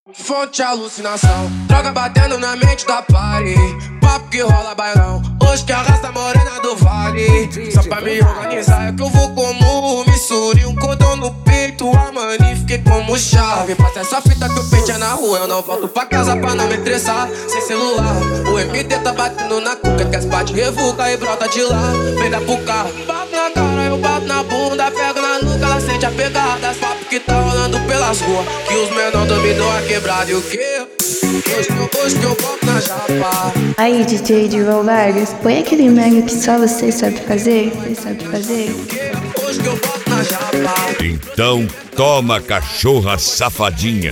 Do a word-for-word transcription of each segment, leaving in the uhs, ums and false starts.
Fonte alucinação, droga batendo na mente da party. Papo que rola bailão, hoje que arrasta a morena do vale. Só pra me organizar é que eu vou como misture um cordão no peito, a mani fiquei como chave. Passa essa fita que o peito é na rua, eu não volto pra casa pra não me estressar. Sem celular, o M D tá batendo na cuca, que as bate revuca e brota de lá. Vem da pro carro, bato na cara, eu bato na bunda, pego na nuca, ela sente a pegada. As papo que tá rolando pelas ruas, que os menor dominou a quebrada e o quê? Hoje que eu, hoje que eu volto na japa. Aí, D J de Roll Vargas, põe aquele mega que só você sabe fazer. Você sabe fazer? Hoje que eu volto na japa. Então toma, cachorra safadinha.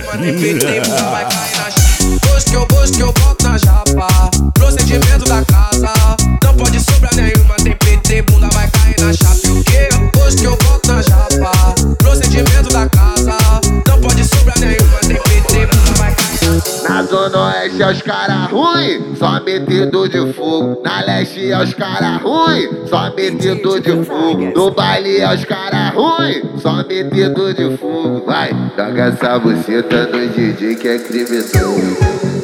Hoje que eu, hoje que eu volto na japa. Procedimento da casa, não pode sobrar nenhuma. Tem P T, bunda vai cair na chapa. E o quê? Hoje que eu volto na japa. Procedimento da casa, não pode sobrar nenhuma. Tem P T, bunda vai cair na chapa. Na zona oeste é os cara ruim, só metido de fogo. Na leste é os cara ruim, só metido de fogo. No baile é os cara ruim, só metido de fogo. Vai, joga essa buceta no D J que é criminoso.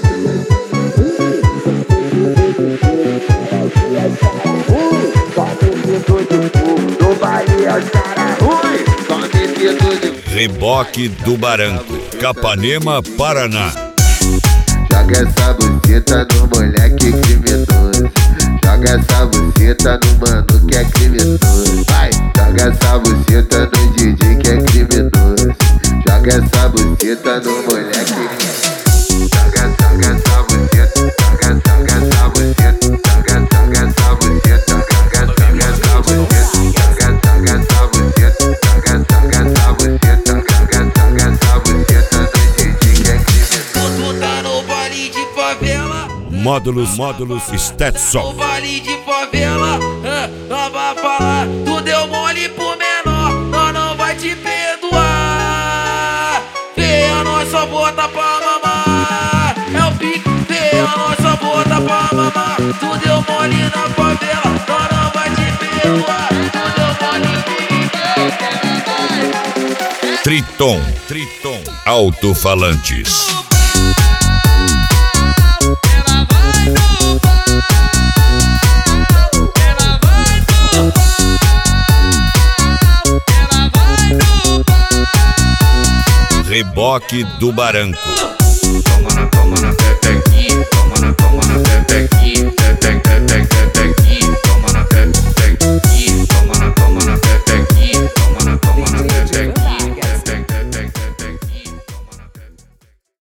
No baile é os cara ruim, só metido de fogo. Reboque do Barranco, Capanema, Paraná. Joga essa buceta no moleque criminoso. Joga essa buceta no mano que é criminoso. Vai, joga essa buceta no D J que é criminoso. Joga essa buceta no moleque. Joga, joga essa buceta. Joga, joga essa buceta. Joga, joga essa buceta. Joga, joga essa buceta. Joga, joga essa buceta. Joga, joga essa buceta. Joga, joga essa buceta no D J que é criminoso. Tu tá no baile de favela, Módulos, módulos, no Stetson. baile de favela, ah, não vai falar. Tu deu mole pro menor, nós não vai te perdoar. Feia, nós só bota pra mamar. É o pique, feia, nós só bota pra mamar. Tu deu mole na favela, nós não vai te perdoar. Tu deu mole. Triton, Triton, alto-falantes. Reboque do Barranco. Toma na, toma na,